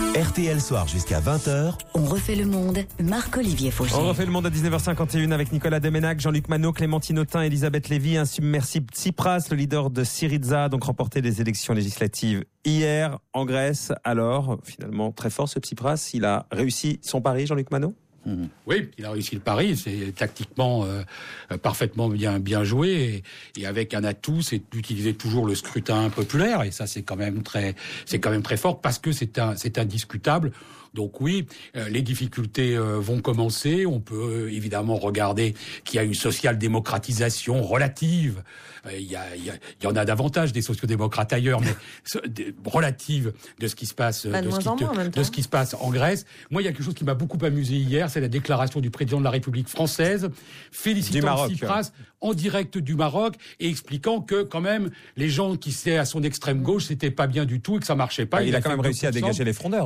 RTL Soir jusqu'à 20h. On refait le monde. Marc-Olivier Fauché. On refait le monde à 19h51 avec Nicolas Deménac, Jean-Luc Manot, Clémentine Autain, Elisabeth Lévy, insubmersible Tsipras, le leader de Syriza, donc remporté les élections législatives hier en Grèce. Alors, finalement, très fort ce Tsipras, il a réussi son pari, Jean-Luc Manot ? Oui, il a réussi le pari, c'est tactiquement parfaitement bien joué et avec un atout, c'est d'utiliser toujours le scrutin populaire et ça c'est quand même très fort parce que c'est indiscutable. Donc oui, les difficultés vont commencer. On peut évidemment regarder qu'il y a une social-démocratisation relative. Il y en a davantage des sociodémocrates ailleurs, mais relative de ce qui se passe, de ce qui se passe en Grèce. Moi, il y a quelque chose qui m'a beaucoup amusé hier, c'est la déclaration du président de la République française, félicitant Tsipras en direct du Maroc et expliquant que quand même les gens qui étaient à son extrême gauche, c'était pas bien du tout et que ça marchait pas. Il a quand même réussi à dégager les frondeurs.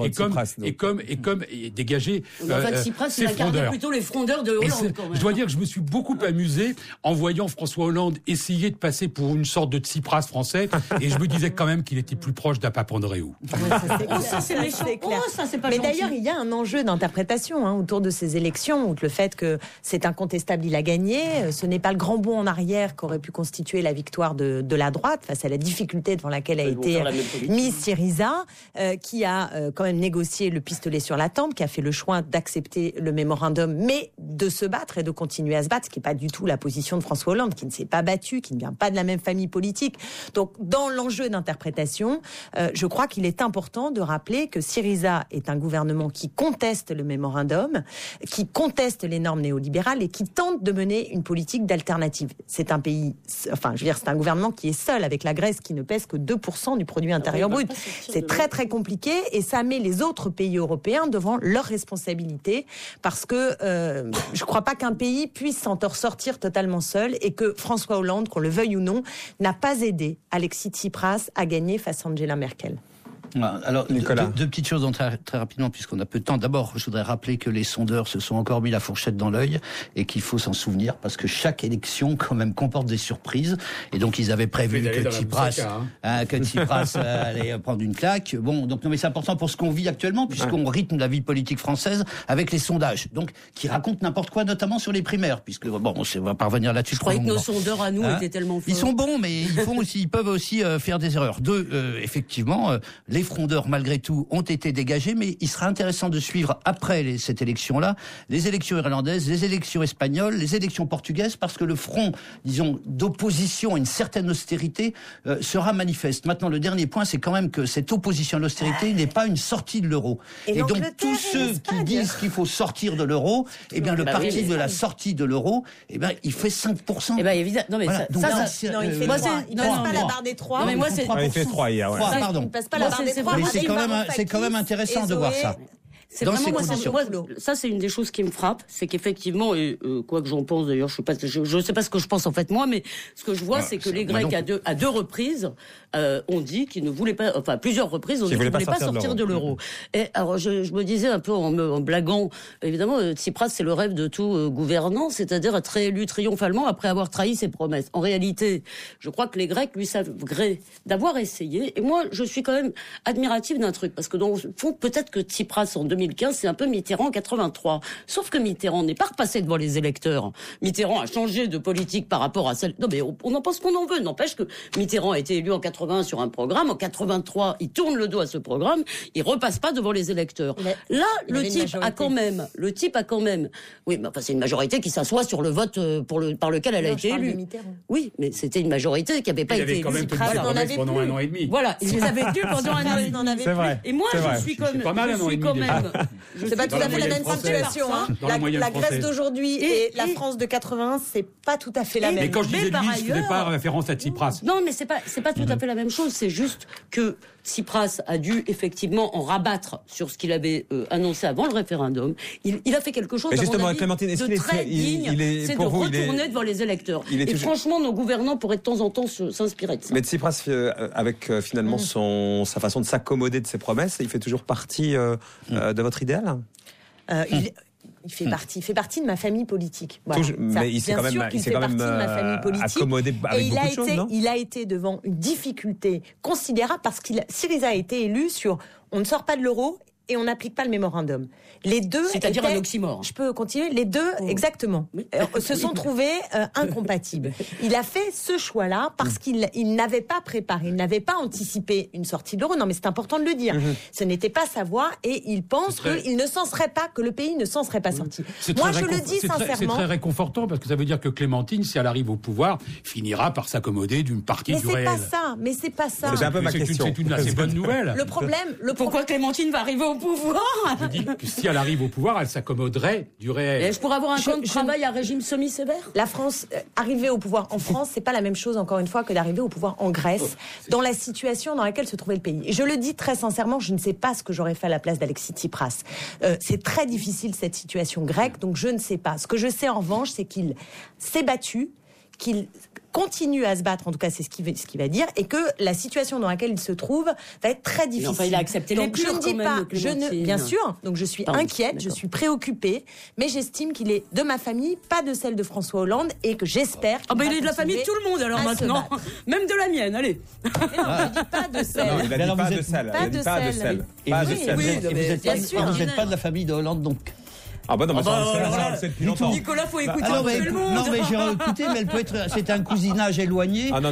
Et dégager Tsipras, il incarnait plutôt les frondeurs de Hollande. Quand même. Je dois dire que je me suis beaucoup amusé en voyant François Hollande essayer de passer pour une sorte de Tsipras français, et je me disais quand même qu'il était plus proche d'un Papandréou. Ça c'est méchant. Ça c'est pas Mais gentil. d'ailleurs, il y a un enjeu d'interprétation autour de ces élections, outre le fait que c'est incontestable, il a gagné. Ce n'est pas le grand bond en arrière qu'aurait pu constituer la victoire de la droite face à la difficulté devant laquelle a été mise Syriza, qui a quand même négocié le pistolet sur la tempe, qui a fait le choix d'accepter le mémorandum, mais de se battre et de continuer à se battre, ce qui n'est pas du tout la position de François Hollande, qui ne s'est pas battu, qui ne vient pas de la même famille politique. Donc, dans l'enjeu d'interprétation, je crois qu'il est important de rappeler que Syriza est un gouvernement qui conteste le mémorandum, qui conteste les normes néolibérales et qui tente de mener une politique d'alternative. C'est un pays, c'est un gouvernement qui est seul avec la Grèce qui ne pèse que 2% du produit intérieur brut. C'est très très compliqué et ça met les autres pays européens devant leurs responsabilités parce que je ne crois pas qu'un pays puisse s'en ressortir totalement seul et que François Hollande, qu'on le veuille ou non, n'a pas aidé Alexis Tsipras à gagner face à Angela Merkel. Alors, deux petites choses très, très rapidement, puisqu'on a peu de temps. D'abord, je voudrais rappeler que les sondeurs se sont encore mis la fourchette dans l'œil et qu'il faut s'en souvenir parce que chaque élection, quand même, comporte des surprises. Et donc, ils avaient prévu que Tsipras allait prendre une claque. Bon, donc, non, mais c'est important pour ce qu'on vit actuellement, puisqu'on rythme la vie politique française avec les sondages. Donc, qui racontent n'importe quoi, notamment sur les primaires, puisque, bon, on va pas revenir là-dessus. Je croyais que nos sondeurs à nous étaient tellement forts. Ils sont bons, mais ils peuvent aussi faire des erreurs. Effectivement, les frondeurs, malgré tout, ont été dégagés, mais il sera intéressant de suivre après cette élection-là, les élections irlandaises, les élections espagnoles, les élections portugaises, parce que le front, disons, d'opposition à une certaine austérité sera manifeste. Maintenant, le dernier point, c'est quand même que cette opposition à l'austérité n'est pas une sortie de l'euro. Et donc, tous ceux qui disent qu'il faut sortir de l'euro, eh bien, le parti de la sortie de l'euro, eh bien, il fait 5%. Eh bien, évidemment. Non, mais voilà. Il fait 3. Il passe pas la barre des 3. Non, mais moi, c'est 3%. Il fait 3 hier, ouais. 3, pardon. Il passe pas la barre des 3. Mais c'est quand même intéressant de voir ça. C'est vraiment ça, c'est une des choses qui me frappe, c'est qu'effectivement, quoi que j'en pense d'ailleurs, je sais pas ce que je pense en fait moi, mais ce que je vois, c'est que les Grecs à deux reprises ont dit qu'ils ne voulaient pas, enfin plusieurs reprises, ont dit qu'ils ne voulaient pas sortir de l'euro. Et alors je me disais un peu en blaguant, évidemment, Tsipras c'est le rêve de tout gouvernant, c'est-à-dire être réélu triomphalement après avoir trahi ses promesses. En réalité, je crois que les Grecs lui savent gré d'avoir essayé. Et moi, je suis quand même admirative d'un truc, parce que dans le fond, peut-être que Tsipras en 2015, c'est un peu Mitterrand en 83. Sauf que Mitterrand n'est pas repassé devant les électeurs. Mitterrand a changé de politique par rapport à celle... Non, mais on en pense qu'on en veut. N'empêche que Mitterrand a été élu en 80 sur un programme. En 83, il tourne le dos à ce programme. Il repasse pas devant les électeurs. Là, le type a quand même... Oui, mais enfin, c'est une majorité qui s'assoit sur le vote par lequel elle a été élue. Oui, mais c'était une majorité qui n'avait pas été élue. Il avait quand même tenu ses promesses pendant un an et demi. Voilà, il les avait tenues pendant un an et demi. C'est vrai. Et moi, je suis comme... pas mal un an et demi. C'est pas tout à fait la même situation. La Grèce d'aujourd'hui et la France de 80, c'est pas tout à fait la même. Mais quand je disais lui, je faisais pas référence à Tsipras. Non, mais c'est pas tout à fait la même chose. C'est juste que Tsipras a dû effectivement en rabattre sur ce qu'il avait annoncé avant le référendum. Il a fait quelque chose, justement, à mon avis, Clémentine, de très digne, c'est de retourner devant les électeurs. Et franchement, nos gouvernants pourraient de temps en temps s'inspirer de ça. Mais Tsipras, avec finalement sa façon de s'accommoder de ses promesses, il fait toujours partie de votre idéal ? Il fait partie de ma famille politique. Voilà. Mais il s'est quand même, accommodé avec beaucoup de choses, non ? Il a été devant une difficulté considérable parce que Syriza a été élu sur on ne sort pas de l'euro et on n'applique pas le mémorandum. Les deux, c'est-à-dire un oxymore. Je peux continuer. Les deux, exactement, se sont trouvés incompatibles. Il a fait ce choix-là parce qu'il n'avait pas préparé, il n'avait pas anticipé une sortie de l'euro. Non, mais c'est important de le dire. Ce n'était pas sa voie, et il pense qu'il ne s'en serait pas, que le pays ne s'en serait pas sorti. Moi, je le dis sincèrement. C'est très réconfortant, parce que ça veut dire que Clémentine, si elle arrive au pouvoir, finira par s'accommoder d'une partie du réel. Mais c'est pas ça. C'est un peu ma question. C'est une assez bonne nouvelle. Pourquoi Clémentine va arriver au pouvoir? Je dis que si elle arrive au pouvoir, elle s'accommoderait du réel. Et je pourrais avoir un camp de travail à régime semi-sévère? La France, arriver au pouvoir en France, c'est pas la même chose, encore une fois, que d'arriver au pouvoir en Grèce, dans la situation dans laquelle se trouvait le pays. Et je le dis très sincèrement, je ne sais pas ce que j'aurais fait à la place d'Alexis Tsipras. C'est très difficile, cette situation grecque, donc je ne sais pas. Ce que je sais en revanche, c'est qu'il s'est battu, qu'il continue à se battre, en tout cas c'est ce qu'il va dire, et que la situation dans laquelle il se trouve va être très difficile. Enfin, il a accepté les pleurs, je ne dis pas, bien sûr, donc je suis inquiète, je suis préoccupée, mais j'estime qu'il est de ma famille, pas de celle de François Hollande, et que j'espère qu'il il est de la famille de tout le monde alors maintenant, même de la mienne, allez. Mais non, je dis pas de celle. Non, il a dit pas de celle. Pas de celle. Vous n'êtes pas de la famille de Hollande, donc. Ah bah non, ça c'est depuis longtemps. Nicolas, faut écouter tout le monde. Non, mais j'ai écouté, mais elle peut être. C'est un cousinage éloigné. Ah non,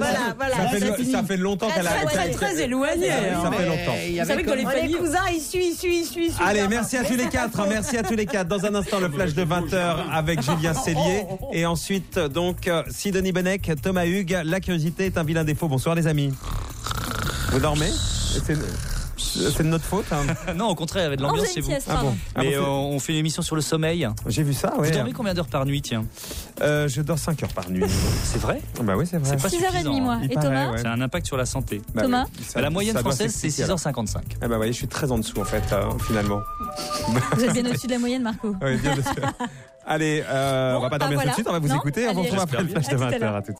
ça fait longtemps qu'elle a. Très éloigné. Ça fait longtemps. Vous savez que dans les familles, les cousins, ils suivent. Allez, merci à tous les quatre. Merci à tous les quatre. Dans un instant, le flash de 20h avec Julien Cellier. Et ensuite, donc, Sidonie Bonnec, Thomas Hugues. La curiosité est un vilain défaut. Bonsoir, les amis. Vous dormez? C'est de notre faute, hein. Non, au contraire, il y avait de l'ambiance chez vous. Mais on fait une émission sur le sommeil. J'ai vu ça, ouais. Vous dormez combien d'heures par nuit, tiens? Je dors 5 heures par nuit. C'est vrai? Bah oui, c'est vrai. C'est pas 6h30, moi. Et Thomas? C'est un impact sur la santé. Thomas? La moyenne française, c'est 6h55. Ah bah oui, je suis très en dessous, en fait, finalement. Vous êtes bien au-dessus de la moyenne, Marco. Oui, bien au-dessus. Allez, on va pas dormir tout de suite, on va vous écouter. On vous retrouve après le flash de 20h. À tout